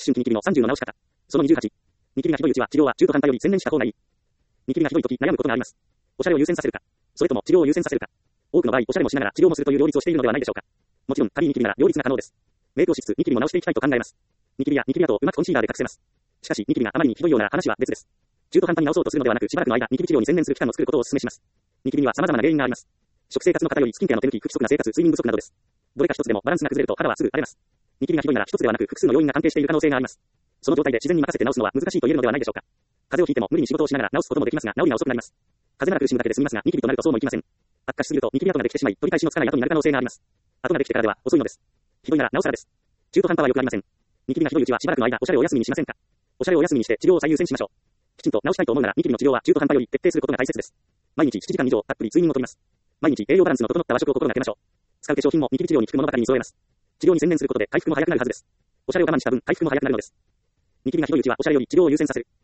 春期ニキビの30の治し方。その28。ニキビがひどいうちは治療は中途半端より専念した方がいい。ニキビがひどいとき悩むことがあります。おしゃれを優先させるか、それとも治療を優先させるか。多くの場合、おしゃれもしながら治療もするという両立をしているのではないでしょうか。もちろん、軽いニキビなら両立が可能です。メイクをしつつニキビも治していきたいと考えます。ニキビやニキビ跡をうまくコンシーラーで隠せます。しかし、ニキビがあまりにひどいような話は別です。中途半端に治そうとするのではなく、しばらくの間、ニキビ治療に専念する期間を作ることをお勧めします。ニキビには様々な原因があります。食生活の方よりスキンケアの手抜き、不規則な生活、睡眠不足などです。どれか一つでもバランスが崩れると肌はすぐ荒れます。ニキビがひどいなら一つではなく複数の要因が関係している可能性があります。その状態で自然に任せて治すのは難しいと言えるのではないでしょうか。風邪をひいても無理に仕事をしながら治すこともできますが、治りが遅くなります。風邪なら苦しむだけで済みますが、ニキビとなるとそうもいきません。悪化しすぎるとニキビ跡ができてしまい、取り返しのつかない跡になる可能性があります。跡ができてからでは遅いのです。ひどいならなおさらです。中途半端は良くありません。ニキビがひどいうちはしばらくの間おしゃれをお休みにしませんか。おしゃれをお休みにして治療を最優先しましょう。きちんと治したいと思うならニキビの治療は中途半端より徹底することが大切です。毎日7時間以上たっぷり睡眠をとります。毎日栄養バランスの整った和食を心がけましょう。使う化粧品もニキビ治療に効くものばかりに揃えます。治療に専念することで回復も早くなるはずです。おしゃれを我慢した分回復も早くなるのです。ニキビがひどいうちはおしゃれより治療を優先させる。